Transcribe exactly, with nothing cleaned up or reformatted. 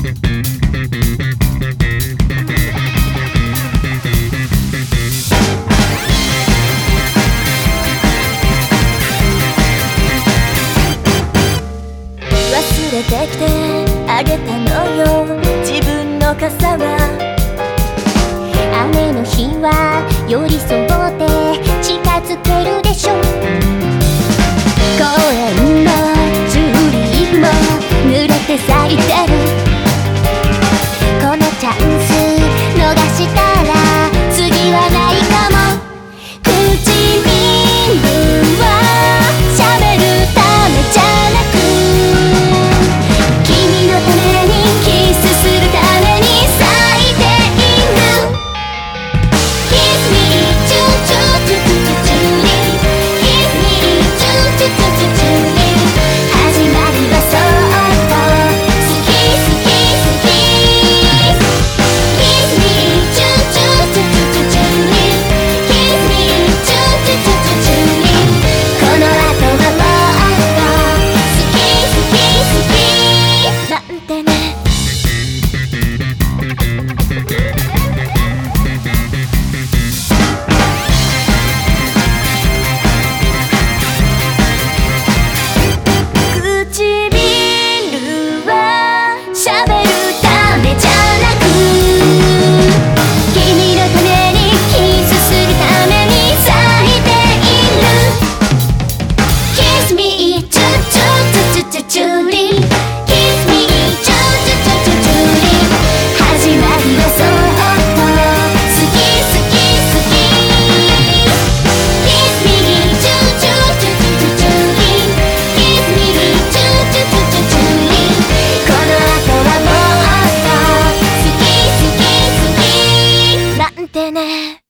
忘れてきてあげたのよ自分の傘は。雨の日は寄り添って近づけるでしょ。公園のチューリップも濡れて咲いてる。このチャンス逃したら次はないかも。唇は喋るためじゃなく君のためにキスするために咲いている。 Kiss me チュチュチュチュチュチュリ Kiss me チュチュチュチュチュリ始まりはそっと好き好き好き Kiss me チュチュチュチュチュチュリ Kiss me チュチュチュチュチュリこの後はもっと好き好き好きなんてね。唇は喋るためじゃなく君のためにキスするために咲いている。 Kiss me チュチュチュチュチュチュリ Kiss me チュチュチュチュチュリ始まりはそっと好き好き好き Kiss me チュチュチュチュチュチュリ Kiss me チュチュチュチュチュリこの後はもっと好き好き好きなんてね。